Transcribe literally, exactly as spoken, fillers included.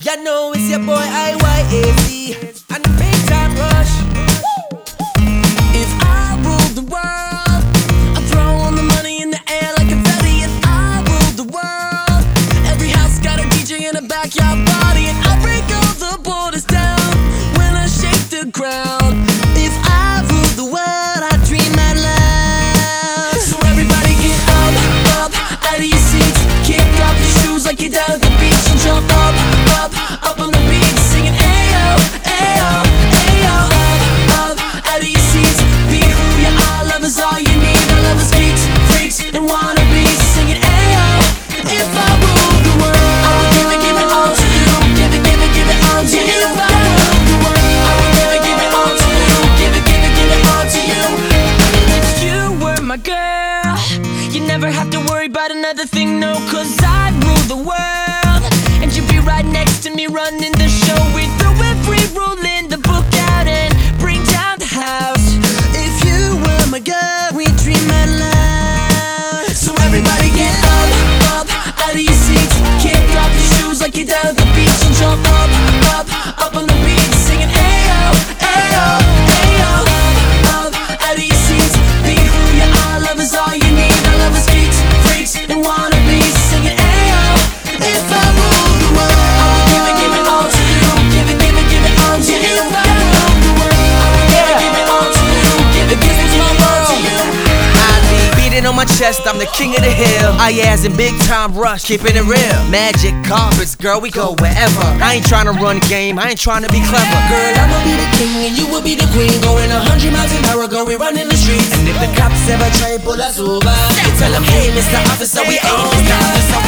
Ya know it's your boy I Y A C and the big time rush. If I ruled the world, I'd throw all the money in the air like confetti. If I ruled the world, every house got a D J in a backyard party, and I'll break all the borders down when I shake the ground. If I ruled the world, I'd dream out loud. So everybody get up, up, out of your seats, kick off your shoes like you're down at the beach, and jump up, up, up on the beat, singing ayo, ayo, ayo. Up, up, out of your seats, be who you are, love is all you need. I love is geeks, freaks, and wannabes, singing ayo. If I ruled the world, I would give it, give it all to you. Give it, give it, give it all to you. If I ruled the world, I would give it, give it all to you. Give it, give it, give it all to you. If you were my girl, you never have to worry about another thing, no, cause I'd rule the world, and you'd be right next to me running the show. We throw every rule in the book out and bring down the house. If you were my girl, we'd dream out loud. So everybody get up, up, out of your seats, kick off your shoes like you're down at the beach, and jump up, up, up on the beat, singing ayo, ayo, ayo. Up, up, out of your seats, be who you are, love is all you need. I love is geeks, freaks, and wannabes, singing ayo. If I ruled the world, I would give it, give it all to you. Give it, give it, give it all to you. If I ruled the world, I would give it, give it all to you. Give it, give it, give it all to you. I be beating on my chest, I'm the king of the hill. I as in big time rush, keeping it real. Magic carpets, girl, we go wherever. I ain't trying to run game, I ain't trying to be clever. Girl, I'ma be the king and you will be the queen. Going a hundred miles an hour, girl, we running the streets. And if the cops ever try to pull us over, you tell them, hey, Mister Officer, we own.